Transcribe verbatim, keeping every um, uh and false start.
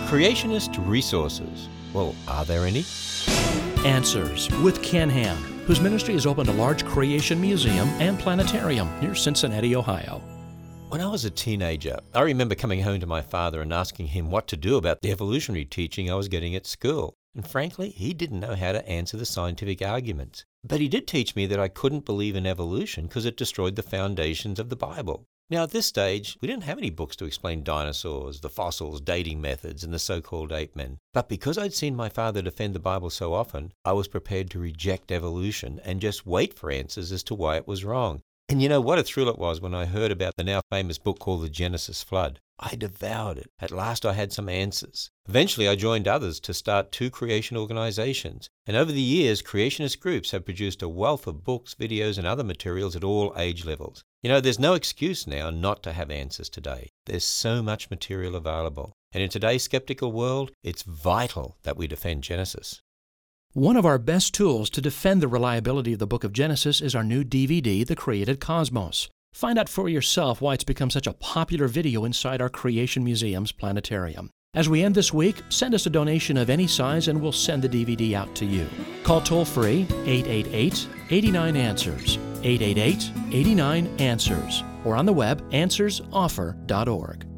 Creationist resources. Well, are there any? Answers with Ken Ham, whose ministry has opened a large creation museum and planetarium near Cincinnati, Ohio. When I was a teenager, I remember coming home to my father and asking him what to do about the evolutionary teaching I was getting at school. And frankly, he didn't know how to answer the scientific arguments. But he did teach me that I couldn't believe in evolution because it destroyed the foundations of the Bible. Now, at this stage, we didn't have any books to explain dinosaurs, the fossils, dating methods, and the so-called ape men. But because I'd seen my father defend the Bible so often, I was prepared to reject evolution and just wait for answers as to why it was wrong. And you know what a thrill it was when I heard about the now famous book called The Genesis Flood. I devoured it. At last I had some answers. Eventually I joined others to start two creation organizations. And over the years, creationist groups have produced a wealth of books, videos, and other materials at all age levels. You know, there's no excuse now not to have answers today. There's so much material available. And in today's skeptical world, it's vital that we defend Genesis. One of our best tools to defend the reliability of the book of Genesis is our new D V D, The Created Cosmos. Find out for yourself why it's become such a popular video inside our Creation Museum's planetarium. As we end this week, send us a donation of any size and we'll send the D V D out to you. Call toll-free eight eight eight, eight nine, answers, eight eight eight, eight nine, answers, or on the web, answers offer dot org.